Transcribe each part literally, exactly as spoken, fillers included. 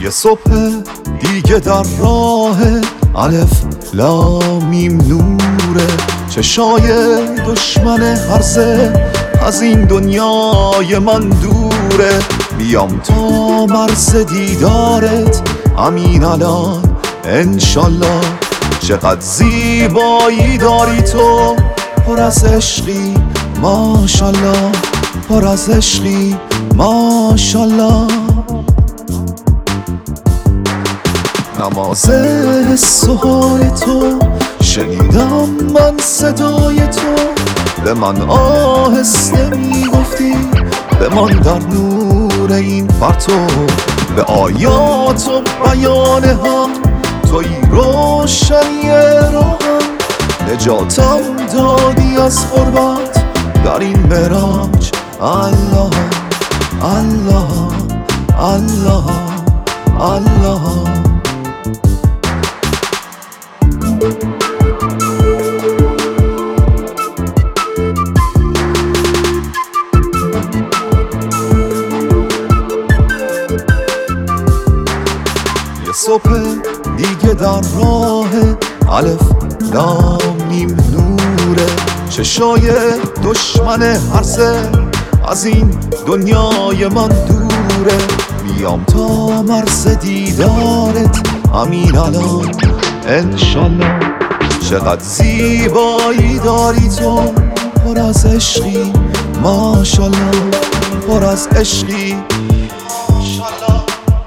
یه صبح دیگه در راه، الف لامیم نوره، چشای دشمن هرزه از این دنیای من دوره. بیام تا مرز دیدارت همین الان انشالله. چقدر زیبایی داری تو، پر از عشقی ماشالله، پر از عشقی ماشالله. نماز حس و حال تو شنیدم من صدای تو، به من آهسته میگفتی بمان در نور این پرتو. به آیات و بیان هم توی روشنی راهم، نجاتم دادی از غربت در این معراج. الله الله الله الله. صبح دیگه در راه، الف لامیم نوره، چشای دشمن هرزه از این دنیای من دوره. بیام تا مرز دیدارت همین الان انشالله. چقدر زیبایی داری تو، پر از عشقی ماشالله، پر از عشقی ماشالله.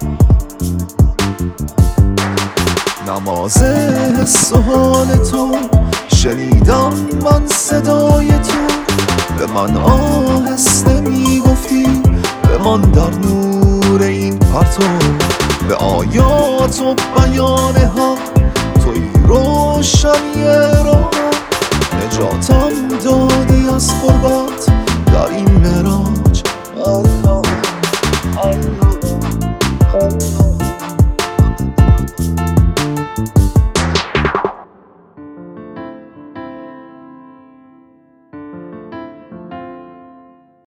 نماز حس و حال تو شنیدم من صدای تو، به من آهسته میگفتی بمان در نور این پرتو. به آیات و بیان هم توی روشنی راهم، نجاتم دادی از غربت